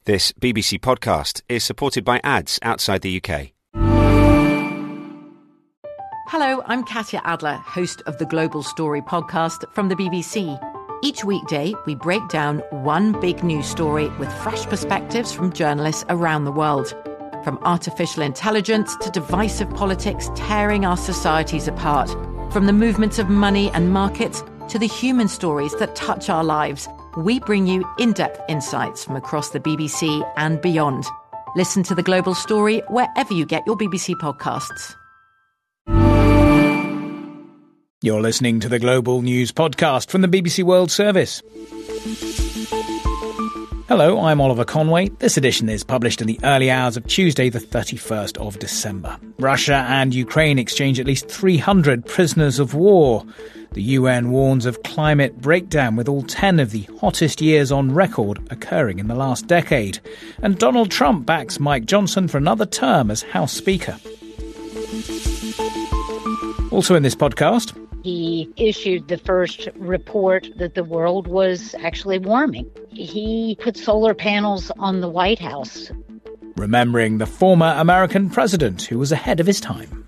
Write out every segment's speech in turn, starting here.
This BBC podcast is supported by ads outside the UK. Hello, I'm Katya Adler, host of the Global Story podcast from the BBC. Each weekday, we break down one big news story with fresh perspectives from journalists around the world. From artificial intelligence to divisive politics tearing our societies apart. From the movements of money and markets to the human stories that touch our lives. We bring you in-depth insights from across the BBC and beyond. Listen to The Global Story wherever you get your BBC podcasts. You're listening to the Global News Podcast from the BBC World Service. Hello, I'm Oliver Conway. This edition is published in the early hours of Tuesday, the 31st of December. Russia and Ukraine exchange at least 300 prisoners of war. The UN warns of climate breakdown, with all 10 of the hottest years on record occurring in the last decade. And Donald Trump backs Mike Johnson for another term as House Speaker. Also in this podcast, he issued the first report that the world was actually warming. He put solar panels on the White House. Remembering the former American president who was ahead of his time.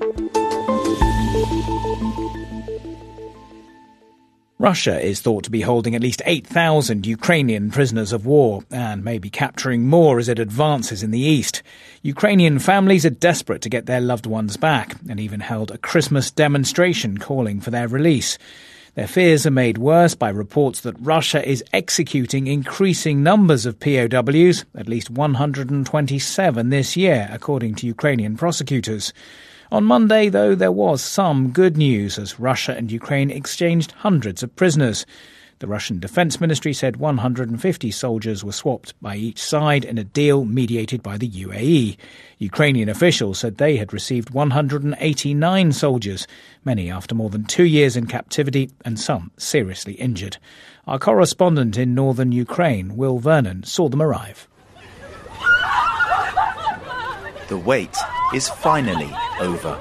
Russia is thought to be holding at least 8,000 Ukrainian prisoners of war and may be capturing more as it advances in the east. Ukrainian families are desperate to get their loved ones back and even held a Christmas demonstration calling for their release. Their fears are made worse by reports that Russia is executing increasing numbers of POWs, at least 127 this year, according to Ukrainian prosecutors. On Monday, though, there was some good news as Russia and Ukraine exchanged hundreds of prisoners. The Russian Defense Ministry said 150 soldiers were swapped by each side in a deal mediated by the UAE. Ukrainian officials said they had received 189 soldiers, many after more than 2 years in captivity and some seriously injured. Our correspondent in northern Ukraine, Will Vernon, saw them arrive. The wait is finally over.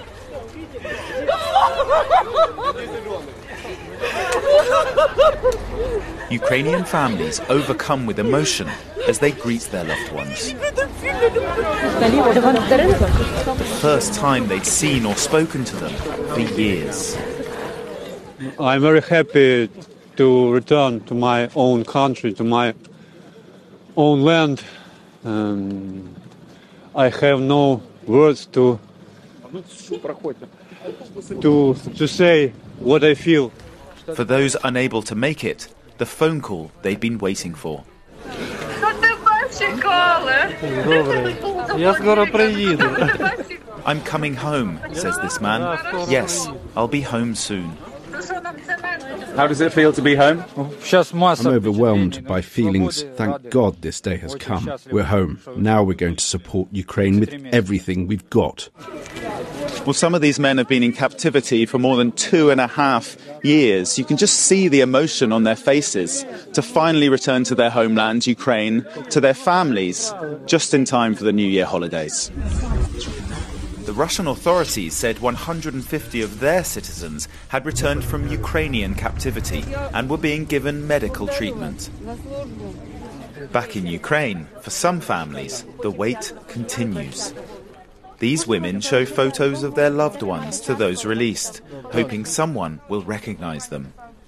Ukrainian families overcome with emotion as they greet their loved ones. The first time they'd seen or spoken to them for years. I'm very happy to return to my own country, to my own land. I have no words to say what I feel. For those unable to make it, the phone call they'd been waiting for. I'm coming home, says this man. Yes, I'll be home soon. How does it feel to be home? I'm overwhelmed by feelings. Thank God this day has come. We're home. Now we're going to support Ukraine with everything we've got. Well, some of these men have been in captivity for more than 2.5 years. You can just see the emotion on their faces to finally return to their homeland, Ukraine, to their families, just in time for the New Year holidays. The Russian authorities said 150 of their citizens had returned from Ukrainian captivity and were being given medical treatment. Back in Ukraine, for some families, the wait continues. These women show photos of their loved ones to those released, hoping someone will recognize them.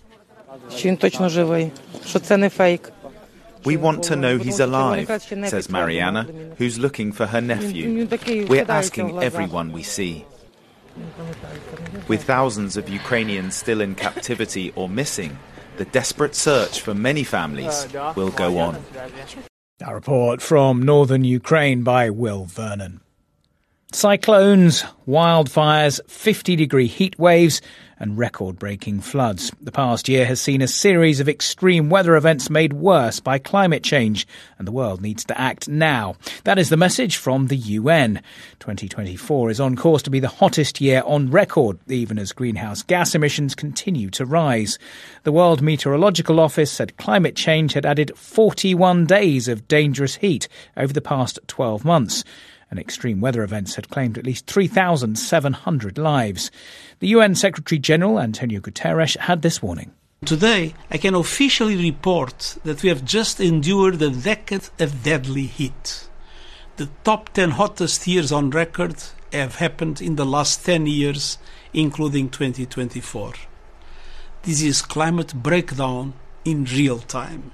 We want to know he's alive, says Mariana, who's looking for her nephew. We're asking everyone we see. With thousands of Ukrainians still in captivity or missing, the desperate search for many families will go on. A report from northern Ukraine by Will Vernon. Cyclones, wildfires, 50-degree heat waves and record-breaking floods. The past year has seen a series of extreme weather events made worse by climate change, and the world needs to act now. That is the message from the UN. 2024 is on course to be the hottest year on record, even as greenhouse gas emissions continue to rise. The World Meteorological Office said climate change had added 41 days of dangerous heat over the past 12 months. And extreme weather events had claimed at least 3,700 lives. The UN Secretary-General, Antonio Guterres, had this warning. Today, I can officially report that we have just endured a decade of deadly heat. The top 10 hottest years on record have happened in the last 10 years, including 2024. This is climate breakdown in real time.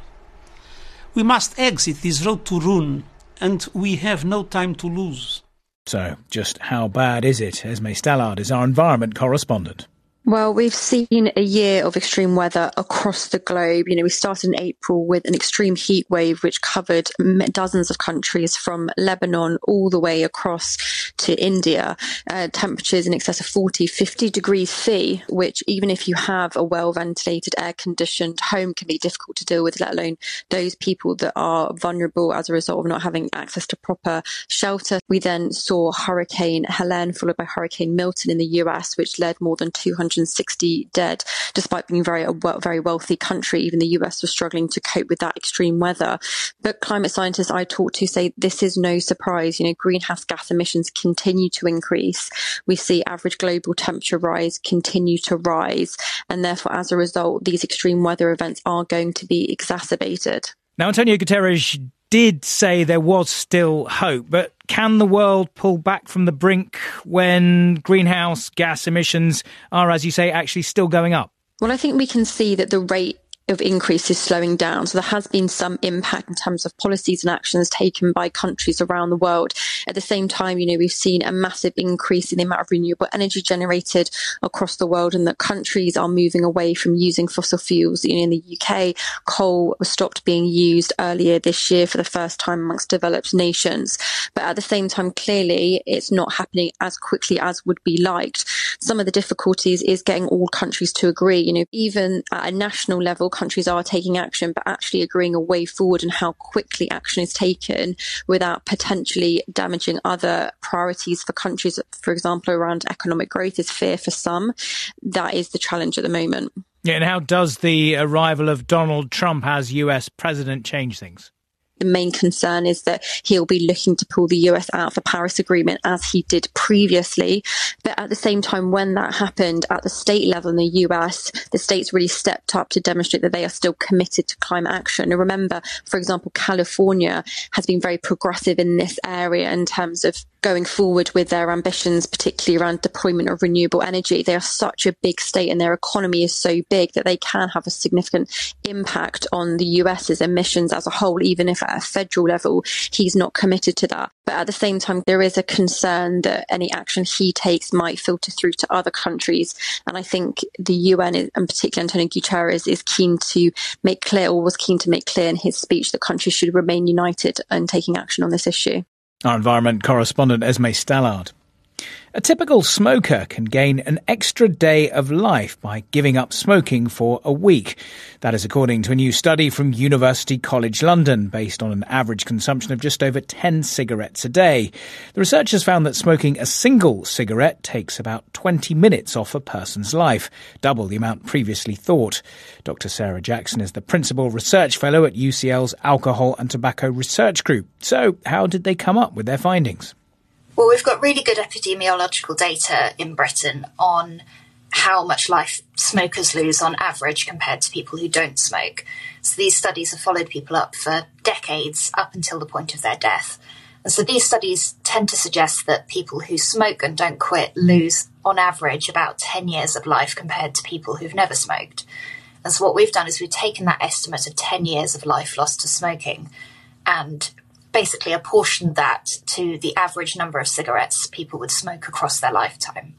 We must exit this road to ruin, and we have no time to lose. So, just how bad is it? Esme Stallard is our environment correspondent. Well, we've seen a year of extreme weather across the globe. We started in April with an extreme heat wave which covered dozens of countries from Lebanon all the way across to India. Temperatures in excess of 40, 50 degrees C, which even if you have a well-ventilated, air-conditioned home can be difficult to deal with, let alone those people that are vulnerable as a result of not having access to proper shelter. We then saw Hurricane Helene followed by Hurricane Milton in the US, which led more than 260 dead. Despite being a very wealthy country, even the US was struggling to cope with that extreme weather. But climate scientists I talk to say this is no surprise. Greenhouse gas emissions continue to increase. We see average global temperature rise continue to rise. And therefore, as a result, these extreme weather events are going to be exacerbated. Now, Antonio Guterres did say there was still hope, but can the world pull back from the brink when greenhouse gas emissions are, as you say, actually still going up? Well, I think we can see that the rate of increase is slowing down. So there has been some impact in terms of policies and actions taken by countries around the world. At the same time, we've seen a massive increase in the amount of renewable energy generated across the world, and that countries are moving away from using fossil fuels. In the UK, coal was stopped being used earlier this year for the first time amongst developed nations. But at the same time, clearly, it's not happening as quickly as would be liked. Some of the difficulties is getting all countries to agree. Even at a national level, countries are taking action, but actually agreeing a way forward and how quickly action is taken without potentially damaging other priorities for countries, for example, around economic growth is fear for some. That is the challenge at the moment. Yeah, and how does the arrival of Donald Trump as US president change things? The main concern is that he'll be looking to pull the US out of the Paris Agreement as he did previously. But at the same time, when that happened at the state level in the US, the states really stepped up to demonstrate that they are still committed to climate action. And remember, for example, California has been very progressive in this area in terms of going forward with their ambitions, particularly around deployment of renewable energy. They are such a big state and their economy is so big that they can have a significant impact on the US's emissions as a whole, even if at a federal level he's not committed to that. But at the same time, there is a concern that any action he takes might filter through to other countries. And I think the UN, and particularly Antonio Guterres, is keen to make clear, or was keen to make clear in his speech, that countries should remain united in taking action on this issue. Our environment correspondent, Esme Stallard. A typical smoker can gain an extra day of life by giving up smoking for a week. That is according to a new study from University College London, based on an average consumption of just over 10 cigarettes a day. The researchers found that smoking a single cigarette takes about 20 minutes off a person's life, double the amount previously thought. Dr. Sarah Jackson is the Principal Research Fellow at UCL's Alcohol and Tobacco Research Group. So, how did they come up with their findings? Well, we've got really good epidemiological data in Britain on how much life smokers lose on average compared to people who don't smoke. So these studies have followed people up for decades, up until the point of their death. And so these studies tend to suggest that people who smoke and don't quit lose, on average, about 10 years of life compared to people who've never smoked. And so what we've done is we've taken that estimate of 10 years of life lost to smoking and basically apportioned that to the average number of cigarettes people would smoke across their lifetime.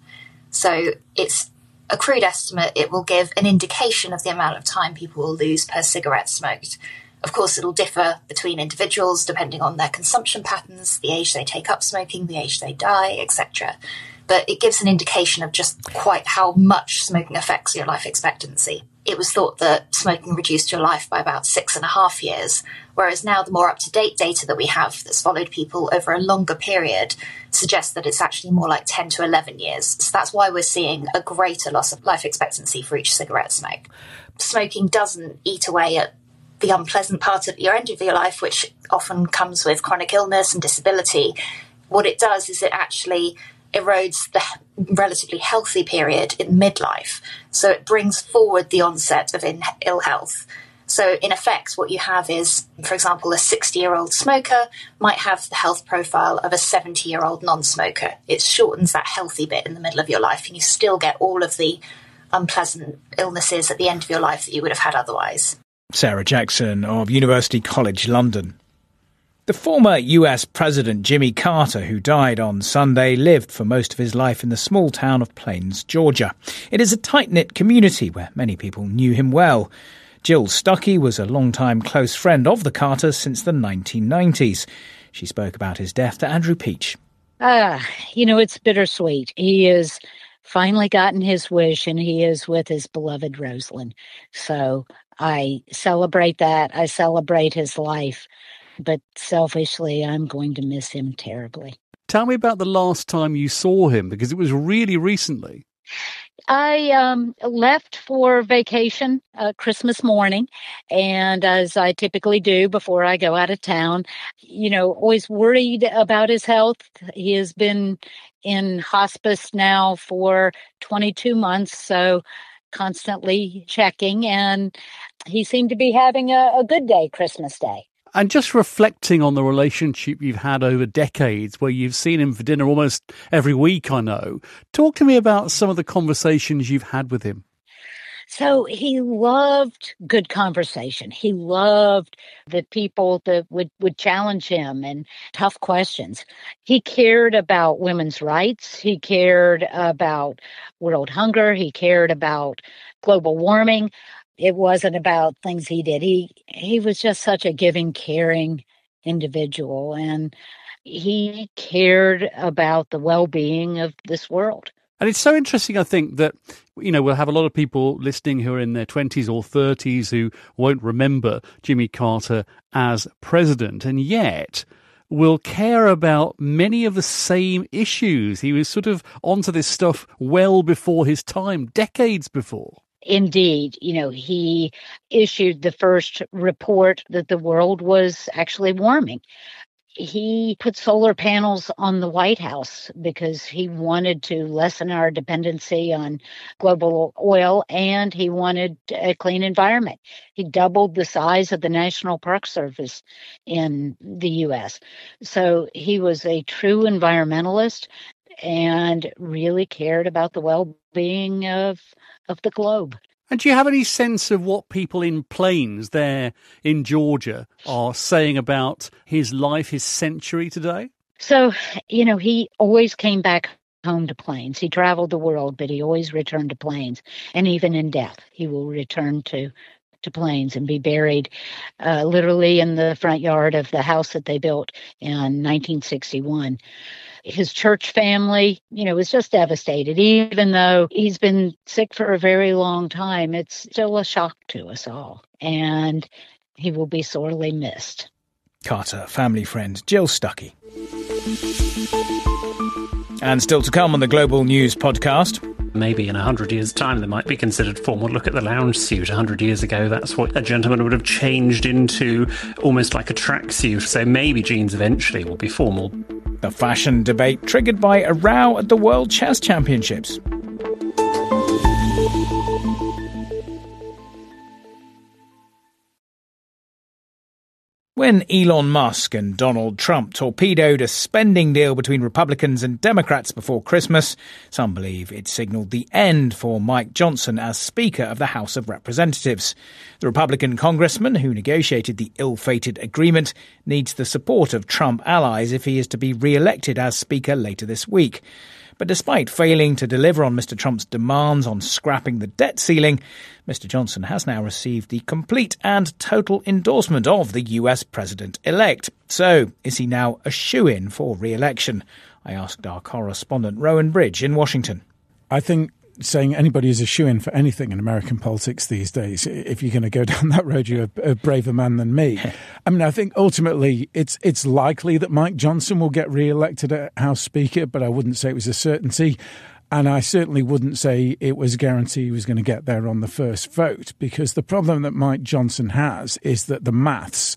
So it's a crude estimate. It will give an indication of the amount of time people will lose per cigarette smoked. Of course, it'll differ between individuals depending on their consumption patterns, the age they take up smoking, the age they die, etc. But it gives an indication of just quite how much smoking affects your life expectancy. It was thought that smoking reduced your life by about 6.5 years, whereas now the more up-to-date data that we have that's followed people over a longer period suggests that it's actually more like 10 to 11 years. So that's why we're seeing a greater loss of life expectancy for each cigarette smoke. Smoking doesn't eat away at the unpleasant part of your end of your life, which often comes with chronic illness and disability. What it does is it actually erodes the relatively healthy period in midlife. So it brings forward the onset of ill health. So in effect, what you have is, for example, a 60-year-old smoker might have the health profile of a 70-year-old non-smoker. It shortens that healthy bit in the middle of your life, and you still get all of the unpleasant illnesses at the end of your life that you would have had otherwise. Sarah Jackson of University College London. The former US President Jimmy Carter, who died on Sunday, lived for most of his life in the small town of Plains, Georgia. It is a tight-knit community where many people knew him well. Jill Stuckey was a long-time close friend of the Carters since the 1990s. She spoke about his death to Andrew Peach. It's bittersweet. He has finally gotten his wish, and he is with his beloved Rosalind. So I celebrate that. I celebrate his life. But selfishly, I'm going to miss him terribly. Tell me about the last time you saw him, because it was really recently. I left for vacation Christmas morning, and as I typically do before I go out of town, always worried about his health. He has been in hospice now for 22 months, so constantly checking, and he seemed to be having a good day Christmas Day. And just reflecting on the relationship you've had over decades, where you've seen him for dinner almost every week, I know. Talk to me about some of the conversations you've had with him. So he loved good conversation. He loved the people that would challenge him and tough questions. He cared about women's rights. He cared about world hunger. He cared about global warming. It wasn't about things he did. He was just such a giving, caring individual, and he cared about the well-being of this world. And it's so interesting, I think, that, we'll have a lot of people listening who are in their 20s or 30s who won't remember Jimmy Carter as president, and yet will care about many of the same issues. He was sort of onto this stuff well before his time, decades before. Indeed, he issued the first report that the world was actually warming. He put solar panels on the White House because he wanted to lessen our dependency on global oil, and he wanted a clean environment. He doubled the size of the National Park Service in the U.S. So he was a true environmentalist and really cared about the well-being of the globe. And do you have any sense of what people in Plains there in Georgia are saying about his life, his century today? So, he always came back home to Plains. He traveled the world, but he always returned to Plains. And even in death, he will return to Plains and be buried literally in the front yard of the house that they built in 1961. His church family, was just devastated. Even though he's been sick for a very long time, it's still a shock to us all. And he will be sorely missed. Carter family friend Jill Stuckey. And still to come on the Global News podcast. Maybe in 100 years' time, they might be considered formal. Look at the lounge suit. 100 years ago, that's what a gentleman would have changed into, almost like a tracksuit. So maybe jeans eventually will be formal. The fashion debate triggered by a row at the World Chess Championships. When Elon Musk and Donald Trump torpedoed a spending deal between Republicans and Democrats before Christmas, some believe it signalled the end for Mike Johnson as Speaker of the House of Representatives. The Republican congressman who negotiated the ill-fated agreement needs the support of Trump allies if he is to be re-elected as Speaker later this week. But despite failing to deliver on Mr. Trump's demands on scrapping the debt ceiling, Mr. Johnson has now received the complete and total endorsement of the US president-elect. So, is he now a shoo-in for re-election? I asked our correspondent Rowan Bridge in Washington. I think saying anybody is a shoo-in for anything in American politics these days, if you're going to go down that road, you're a braver man than me. I mean, I think ultimately it's likely that Mike Johnson will get re-elected as House Speaker, but I wouldn't say it was a certainty. And I certainly wouldn't say it was a guarantee he was going to get there on the first vote, because the problem that Mike Johnson has is that the maths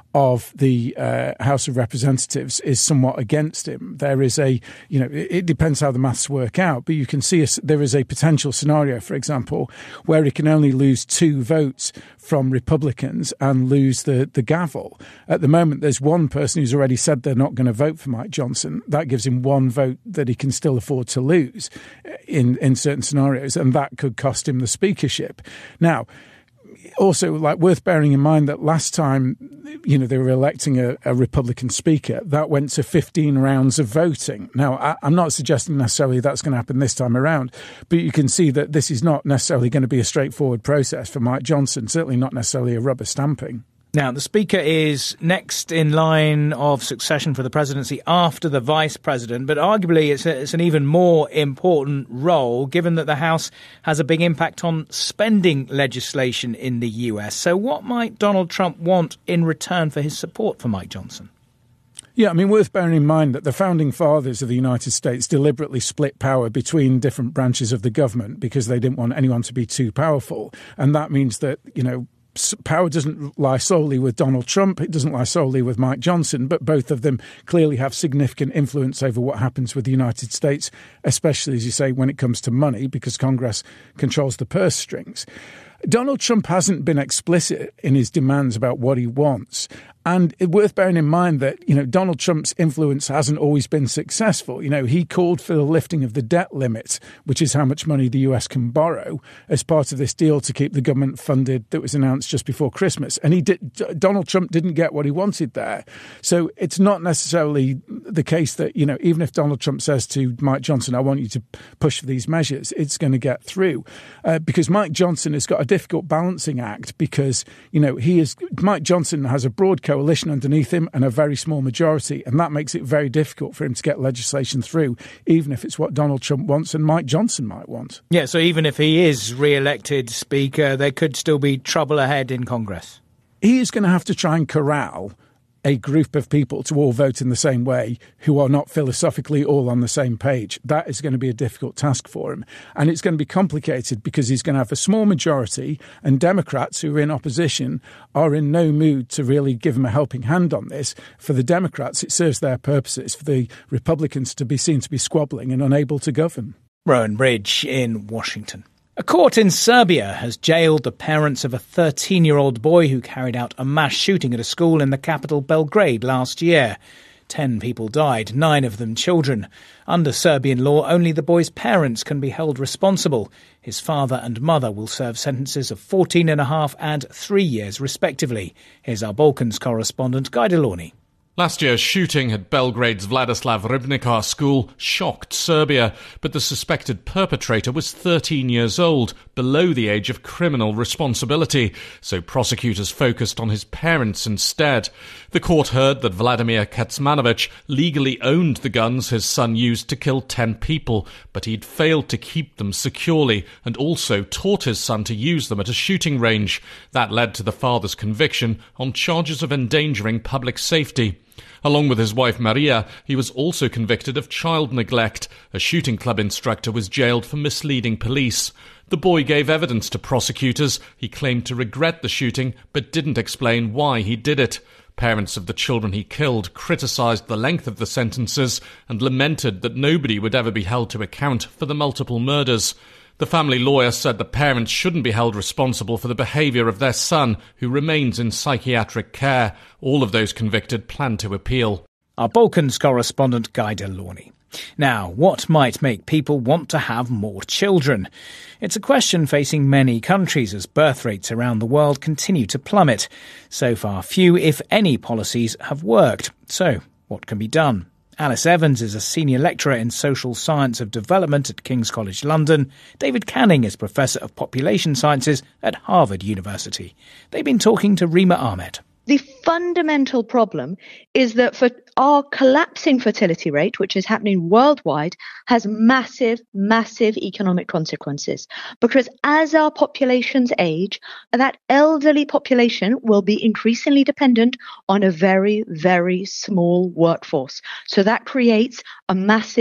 of the House of Representatives is somewhat against him. There is it depends how the maths work out, but you can see there is a potential scenario, for example, where he can only lose 2 votes from Republicans and lose the gavel. At the moment, there's one person who's already said they're not going to vote for Mike Johnson. That gives him 1 vote that he can still afford to lose in certain scenarios, and that could cost him the speakership. Now, also, worth bearing in mind that last time, they were electing a Republican speaker, that went to 15 rounds of voting. Now, I'm not suggesting necessarily that's going to happen this time around, but you can see that this is not necessarily going to be a straightforward process for Mike Johnson, certainly not necessarily a rubber stamping. Now, the Speaker is next in line of succession for the presidency after the Vice President, but arguably it's an even more important role given that the House has a big impact on spending legislation in the US. So what might Donald Trump want in return for his support for Mike Johnson? Yeah, worth bearing in mind that the founding fathers of the United States deliberately split power between different branches of the government because they didn't want anyone to be too powerful. And that means that, power doesn't lie solely with Donald Trump. It doesn't lie solely with Mike Johnson, but both of them clearly have significant influence over what happens with the United States, especially, as you say, when it comes to money, because Congress controls the purse strings. Donald Trump hasn't been explicit in his demands about what he wants. And it's worth bearing in mind that, Donald Trump's influence hasn't always been successful. He called for the lifting of the debt limit, which is how much money the US can borrow, as part of this deal to keep the government funded that was announced just before Christmas. And Donald Trump didn't get what he wanted there. So it's not necessarily the case that, even if Donald Trump says to Mike Johnson, I want you to push for these measures, it's going to get through. Because Mike Johnson has got a difficult balancing act because, Mike Johnson has a broad coalition underneath him and a very small majority, and that makes it very difficult for him to get legislation through, even if it's what Donald Trump wants and Mike Johnson might want. Yeah, so even if he is re-elected Speaker, there could still be trouble ahead in Congress. He is going to have to try and corral a group of people to all vote in the same way who are not philosophically all on the same page. That is going to be a difficult task for him. And it's going to be complicated because he's going to have a small majority, and Democrats who are in opposition are in no mood to really give him a helping hand on this. For the Democrats, it serves their purposes. For the Republicans to be seen to be squabbling and unable to govern. Rowan Bridge in Washington. A court in Serbia has jailed the parents of a 13-year-old boy who carried out a mass shooting at a school in the capital Belgrade last year. 10 people died, 9 of them children. Under Serbian law, only the boy's parents can be held responsible. His father and mother will serve sentences of 14.5 and 3 years, respectively. Here's our Balkans correspondent, Guy Delorney. Last year's shooting at Belgrade's Vladislav Ribnikar school shocked Serbia, but the suspected perpetrator was 13 years old, below the age of criminal responsibility, so prosecutors focused on his parents instead. The court heard that Vladimir Kecmanovic legally owned the guns his son used to kill 10 people, but he'd failed to keep them securely and also taught his son to use them at a shooting range. That led to the father's conviction on charges of endangering public safety. Along with his wife Maria, he was also convicted of child neglect. A shooting club instructor was jailed for misleading police. The boy gave evidence to prosecutors. He claimed to regret the shooting, but didn't explain why he did it. Parents of the children he killed criticised the length of the sentences and lamented that nobody would ever be held to account for the multiple murders. The family lawyer said the parents shouldn't be held responsible for the behaviour of their son, who remains in psychiatric care. All of those convicted plan to appeal. Our Balkans correspondent, Guy Delorney. Now, what might make people want to have more children? It's a question facing many countries as birth rates around the world continue to plummet. So far, few, if any, policies have worked. So, what can be done? Alice Evans is a senior lecturer in social science of development at King's College London. David Canning is Professor of Population Sciences at Harvard University. They've been talking to Rima Ahmed. The fundamental problem is that for our collapsing fertility rate, which is happening worldwide, has massive, massive economic consequences. Because as our populations age, that elderly population will be increasingly dependent on a very, very small workforce. So that creates a massive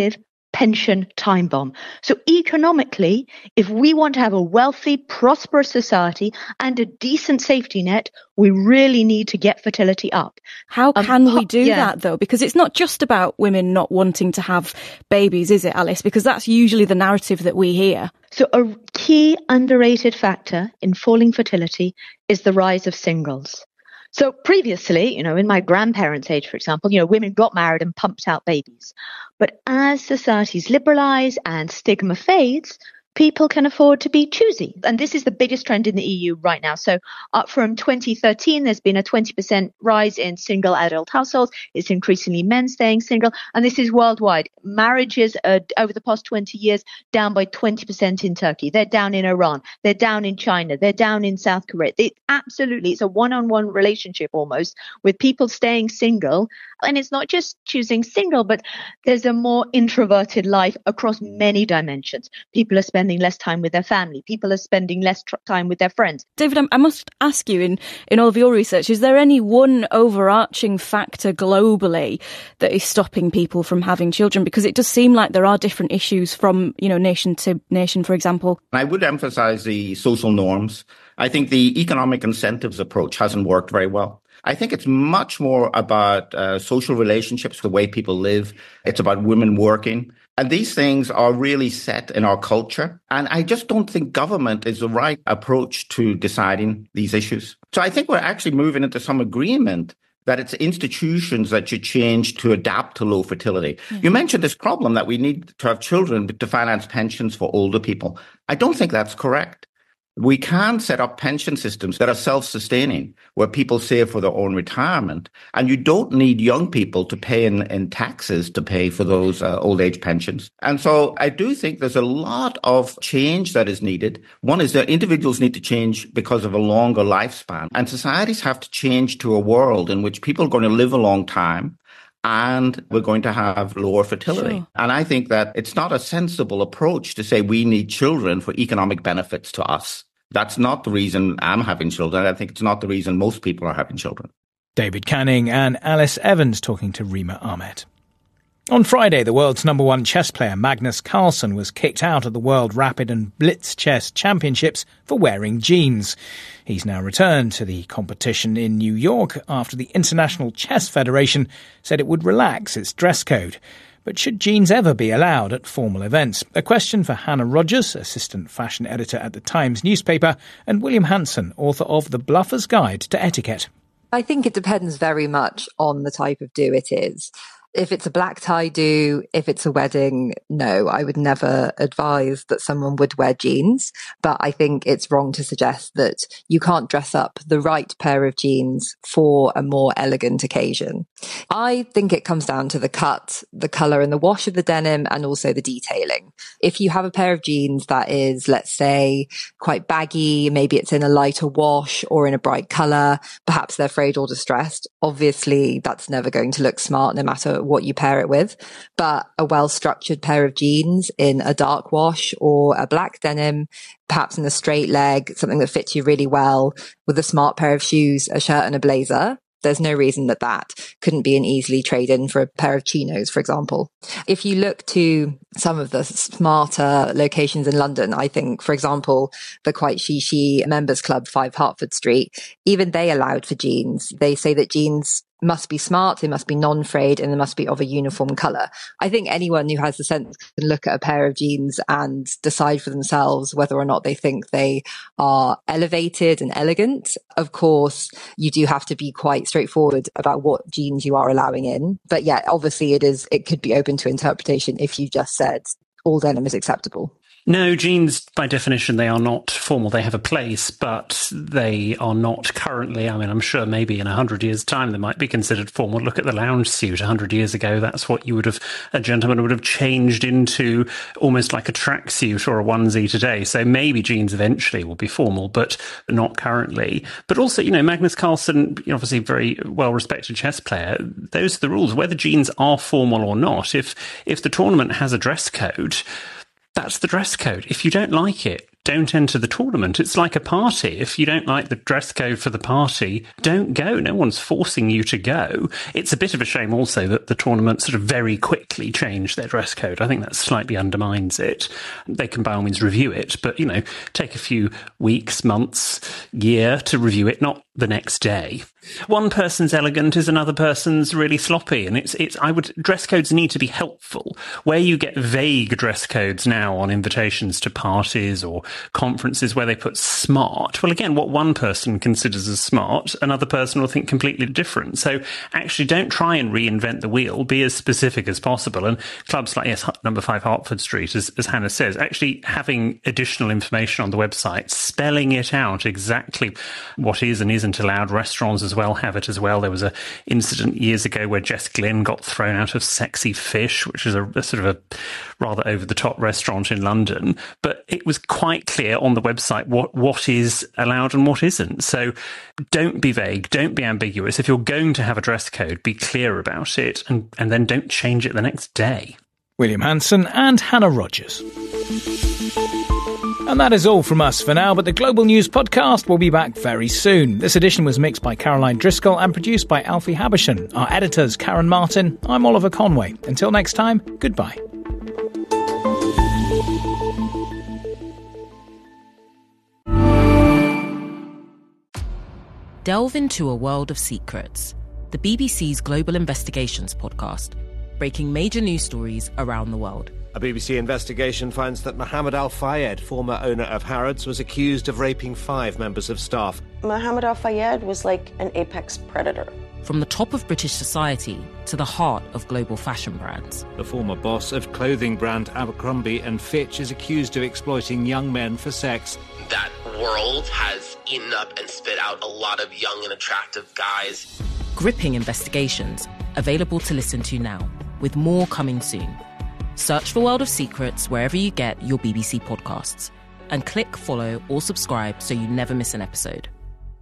pension time bomb. So economically, if we want to have a wealthy, prosperous society and a decent safety net, we really need to get fertility up. How can we do that, though? Because it's not just about women not wanting to have babies, is it, Alice? Because that's usually the narrative that we hear. So a key underrated factor in falling fertility is the rise of singles. So previously, in my grandparents' age, for example, women got married and pumped out babies. But as societies liberalize and stigma fades, people can afford to be choosy. And this is the biggest trend in the EU right now. So up from 2013, there's been a 20% rise in single adult households. It's increasingly men staying single. And this is worldwide. Marriages are, over the past 20 years, down by 20% in Turkey. They're down in Iran. They're down in China. They're down in South Korea. It's a one-on-one relationship almost with people staying single. And it's not just choosing single, but there's a more introverted life across many dimensions. People are spending less time with their family. People are spending less time with their friends. David, I must ask you, in all of your research, is there any one overarching factor globally that is stopping people from having children? Because it does seem like there are different issues from, nation to nation, for example. I would emphasize the social norms. I think the economic incentives approach hasn't worked very well. I think it's much more about social relationships, the way people live. It's about women working. And these things are really set in our culture. And I just don't think government is the right approach to deciding these issues. So I think we're actually moving into some agreement that it's institutions that should change to adapt to low fertility. Mm-hmm. You mentioned this problem that we need to have children to finance pensions for older people. I don't think that's correct. We can set up pension systems that are self-sustaining, where people save for their own retirement. And you don't need young people to pay in taxes to pay for those old age pensions. And so I do think there's a lot of change that is needed. One is that individuals need to change because of a longer lifespan. And societies have to change to a world in which people are going to live a long time. And we're going to have lower fertility. Sure. And I think that it's not a sensible approach to say we need children for economic benefits to us. That's not the reason I'm having children. I think it's not the reason most people are having children. David Canning and Alice Evans talking to Rima Ahmed. On Friday, the world's number one chess player Magnus Carlsen was kicked out of the World Rapid and Blitz Chess Championships for wearing jeans. He's now returned to the competition in New York after the International Chess Federation said it would relax its dress code. But should jeans ever be allowed at formal events? A question for Hannah Rogers, assistant fashion editor at the Times newspaper, and William Hanson, author of The Bluffer's Guide to Etiquette. I think it depends very much on the type of do it is. If it's a black tie do, if it's a wedding, no, I would never advise that someone would wear jeans. But I think it's wrong to suggest that you can't dress up the right pair of jeans for a more elegant occasion. I think it comes down to the cut, the colour and the wash of the denim, and also the detailing. If you have a pair of jeans that is, let's say, quite baggy, maybe it's in a lighter wash or in a bright colour, perhaps they're frayed or distressed, obviously that's never going to look smart no matter what you pair it with. But a well-structured pair of jeans in a dark wash or a black denim, perhaps in a straight leg, something that fits you really well, with a smart pair of shoes, a shirt and a blazer, there's no reason that that couldn't be an easily trade-in for a pair of chinos, for example. If you look to some of the smarter locations in London, I think, for example, the quite chic members club 5 Hertford Street, even they allowed for jeans. They say that jeans must be smart, they must be non-frayed, and they must be of a uniform colour. I think anyone who has the sense can look at a pair of jeans and decide for themselves whether or not they think they are elevated and elegant. Of course, you do have to be quite straightforward about what jeans you are allowing in. But yeah, obviously it could be open to interpretation if you just said all denim is acceptable. No, jeans, by definition, they are not formal. They have a place, but they are not currently. I mean, I'm sure maybe in 100 years' time they might be considered formal. Look at the lounge suit 100 years ago. That's what a gentleman would have changed into, almost like a tracksuit or a onesie today. So maybe jeans eventually will be formal, but not currently. But also, Magnus Carlsen, obviously very well-respected chess player, those are the rules. Whether jeans are formal or not, if the tournament has a dress code, that's the dress code. If you don't like it, don't enter the tournament. It's like a party. If you don't like the dress code for the party, don't go. No one's forcing you to go. It's a bit of a shame also that the tournament sort of very quickly changed their dress code. I think that slightly undermines it. They can by all means review it, but, take a few weeks, months, year to review it, not the next day. One person's elegant is another person's really sloppy, and dress codes need to be helpful. Where you get vague dress codes now on invitations to parties or conferences where they put smart, well, again, what one person considers as smart, another person will think completely different. So actually don't try and reinvent the wheel, be as specific as possible. And clubs like, number 5 Hertford Street, as Hannah says, actually having additional information on the website, spelling it out exactly what is and isn't allowed. Restaurants as well have it as well. There was an incident years ago where Jess Glynn got thrown out of Sexy Fish, which is a sort of a rather over-the-top restaurant in London. But it was quite clear on the website what is allowed and what isn't. So don't be vague, don't be ambiguous. If you're going to have a dress code, be clear about it, and then don't change it the next day. William Hanson and Hannah Rogers. And that is all from us for now, but the Global News Podcast will be back very soon. This edition was mixed by Caroline Driscoll and produced by Alfie Habersham. Our editors, Karen Martin. I'm Oliver Conway. Until next time, goodbye. Delve into a world of secrets. The BBC's Global Investigations Podcast, breaking major news stories around the world. A BBC investigation finds that Mohammed Al Fayed, former owner of Harrods, was accused of raping 5 members of staff. Mohammed Al Fayed was like an apex predator. From the top of British society to the heart of global fashion brands. The former boss of clothing brand Abercrombie & Fitch is accused of exploiting young men for sex. That world has eaten up and spit out a lot of young and attractive guys. Gripping investigations, available to listen to now, with more coming soon. Search for World of Secrets wherever you get your BBC podcasts, and click follow or subscribe so you never miss an episode.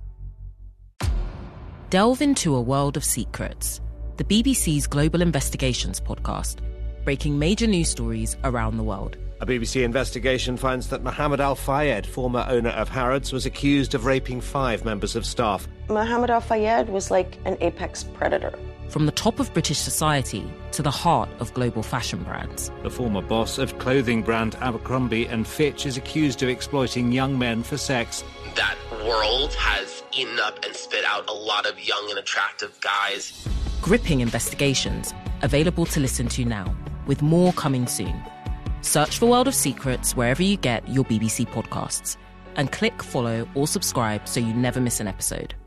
Delve into a world of secrets. The BBC's Global Investigations Podcast, breaking major news stories around the world. A BBC investigation finds that Mohammed Al Fayed, former owner of Harrods, was accused of raping 5 members of staff. Mohammed Al Fayed was like an apex predator. From the top of British society to the heart of global fashion brands. The former boss of clothing brand Abercrombie & Fitch is accused of exploiting young men for sex. That world has eaten up and spit out a lot of young and attractive guys. Gripping investigations, available to listen to now, with more coming soon. Search for World of Secrets wherever you get your BBC podcasts, and click follow or subscribe so you never miss an episode.